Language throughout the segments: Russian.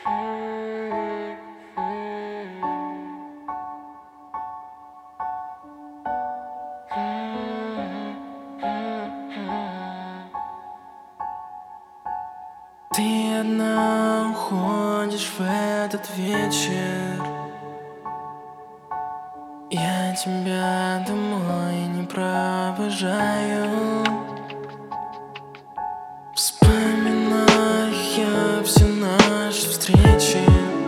Ты одна уходишь в этот вечер. Я тебя домой не провожаю. Вспоминаю я все наши встречи.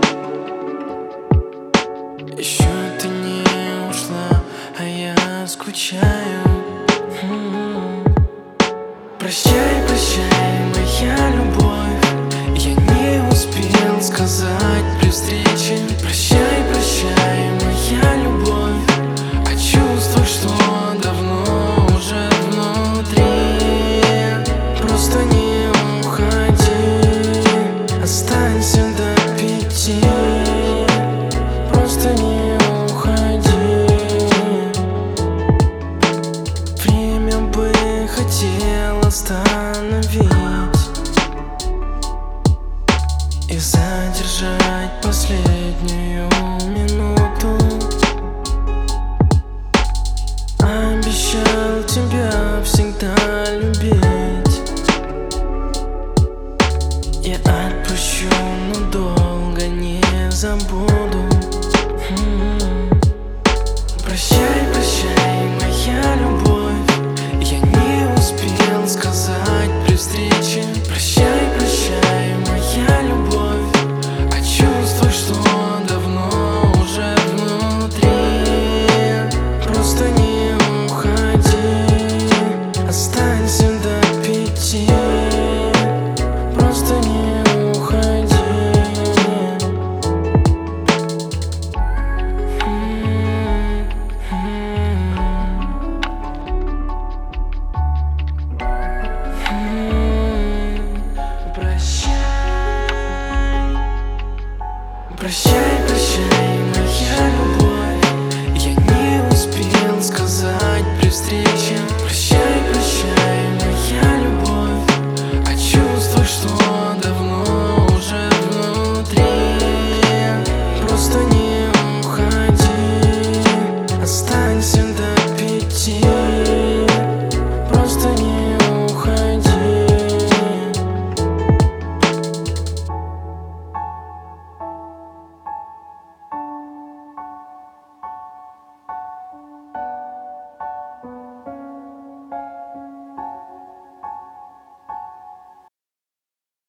Еще ты не ушла, а я скучаю. Прощай, прощай, моя любовь. Я не успел сказать при встрече. Прощай, прощай, моя любовь. А чувство, что давно уже внутри. Просто не уходи, останься до 5. Просто не уходи. Время бы хотел остановить и задержать последнюю минуту. Обещал тебя всегда любить. Я отпущу, но долго не забуду. Прощай, прощай, моя любовь. Я не успел сказать при встрече. Прощай, прощай, моя любовь. А чувство, что давно уже внутри. Просто не уходи, останься до 5. Просто не уходи. Прощай, прощай.